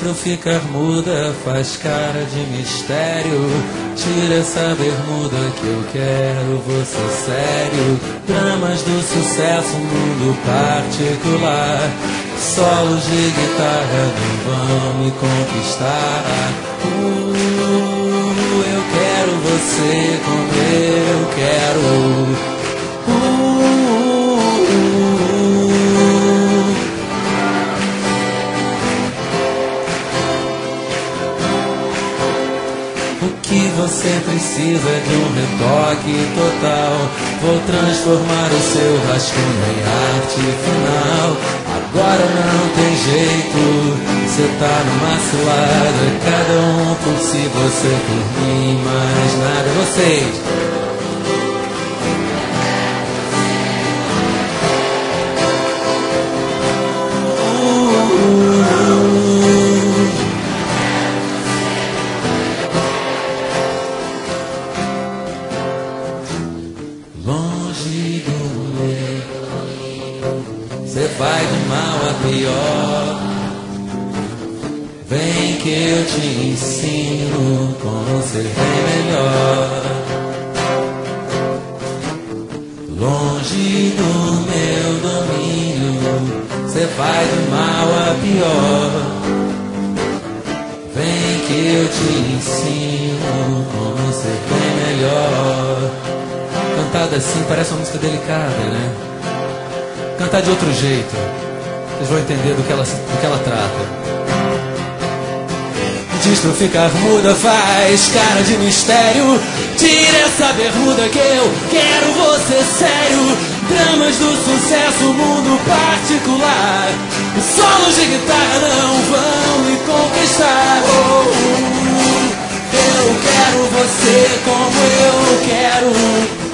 pra eu ficar muda, faz cara de mistério. Tira essa bermuda que eu quero você sério. Dramas do sucesso, mundo particular. Solos de guitarra não vão me conquistar. Eu quero você como eu quero. O que você precisa é de um retoque total. Vou transformar o seu rascunho em arte final. Agora não tem jeito, cê tá numa cilada. Cada um por si, você por mim, mais nada. Vocês. Longe do meio, cê vai do mal a pior. Vem que eu te ensino como ser bem melhor. Longe do meu domínio, cê vai do mal a pior. Vem que eu te ensino como ser bem melhor. Cantada assim parece uma música delicada, né? Cantar de outro jeito, vocês vão entender do que ela trata. Diz pra eu ficar muda, faz cara de mistério. Tira essa bermuda que eu quero você sério. Dramas do sucesso, mundo particular. Os solos de guitarra não vão me conquistar. Eu quero você como eu quero.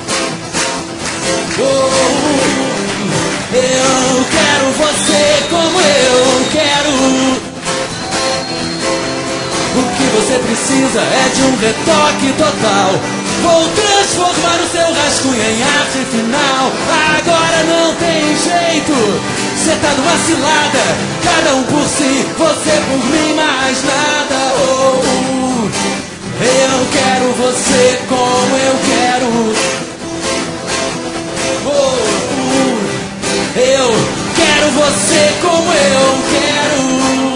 Eu quero você como eu quero. O que você precisa é de um retoque total. Vou transformar o seu rascunho em arte final. Agora não tem jeito, cê tá numa cilada. Cada um por si, você por mim, mais nada. Eu quero você como eu quero. Eu quero você como eu quero.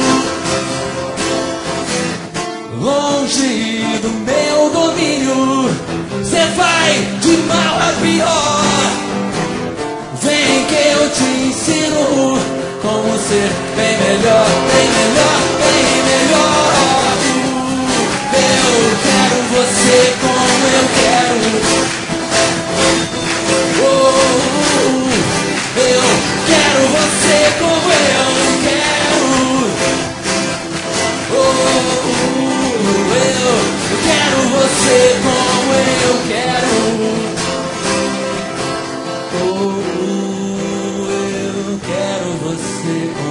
Longe do meu domínio, cê vai de mal a pior. Vem que eu te ensino como ser bem melhor, bem melhor, bem melhor. Eu quero você como eu quero. Eu quero você como eu quero. Eu quero você como eu quero. Eu quero você como